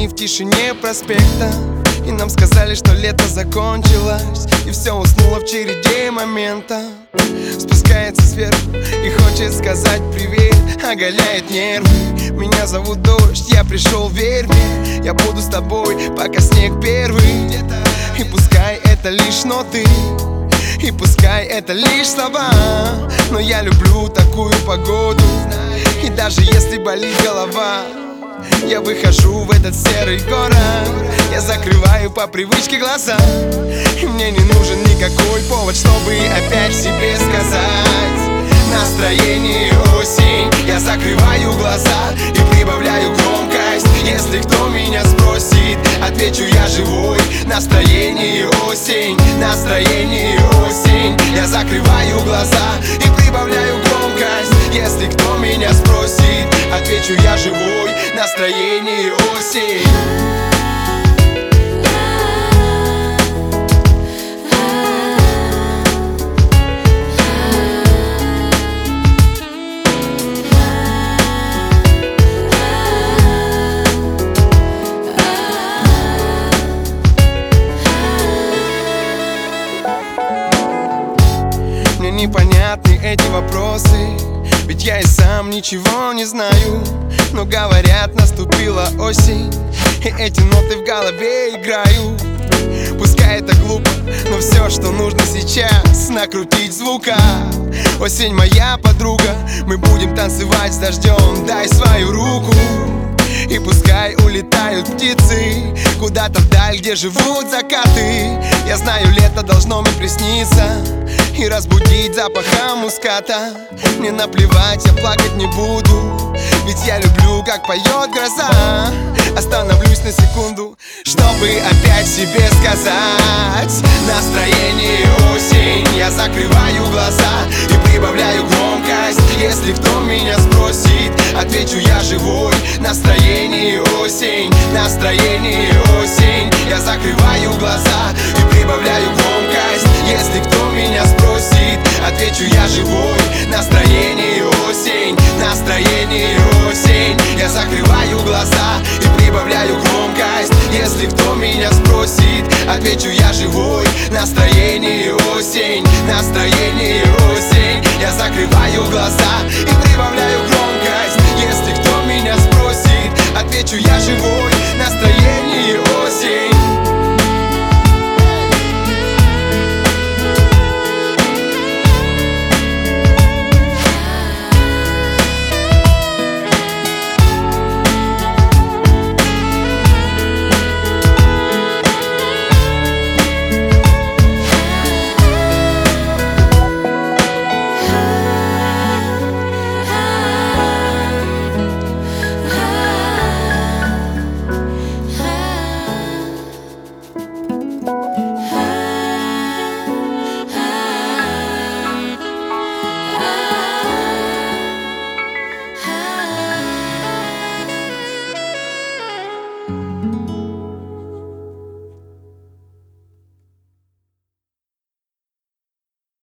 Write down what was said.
Огни в тишине проспекта, и нам сказали, что лето закончилось, и все уснуло в череде момента. Спускается сверху и хочет сказать привет, оголяет нервы. Меня зовут Дождь, я пришел, верь мне, я буду с тобой, пока снег первый. И пускай это лишь ноты, и пускай это лишь слова, но я люблю такую погоду. И даже если болит голова, я выхожу в этот серый город. Я закрываю по привычке глаза, и мне не нужен никакой повод, чтобы опять себе сказать: настроение осень. Я закрываю глаза и прибавляю громкость. Если кто меня спросит, отвечу: я живой. Настроение осень, настроение осень. Я закрываю глаза и прибавляю громкость. Если кто меня спросит, отвечу: я живой. Настроение осень. Мне непонятны эти вопросы, ведь я и сам ничего не знаю. Но говорят, наступила осень, и эти ноты в голове играют. Пускай это глупо, но все, что нужно сейчас, накрутить звука. Осень моя подруга, мы будем танцевать с дождем. Дай свою руку. И пускай улетают птицы куда-то вдаль, где живут закаты. Я знаю, лето должно мне присниться и разбудить запахом муската. Мне наплевать, я плакать не буду, ведь я люблю, как поет гроза. Остановлюсь на секунду, чтобы опять себе сказать: настроение осень. Я закрываю глаза и прибавляю громкость. Если кто меня спросит, отвечу: я живой. Настроение осень, настроение осень. Я закрываю глаза и прибавляю громкость. Если кто меня спросит, отвечу: я живой. Настроение осень, настроение осень. Я закрываю глаза и прибавляю громкость. Если кто меня спросит, отвечу: я живой. Настроение осень, настроение осень. Я закрываю глаза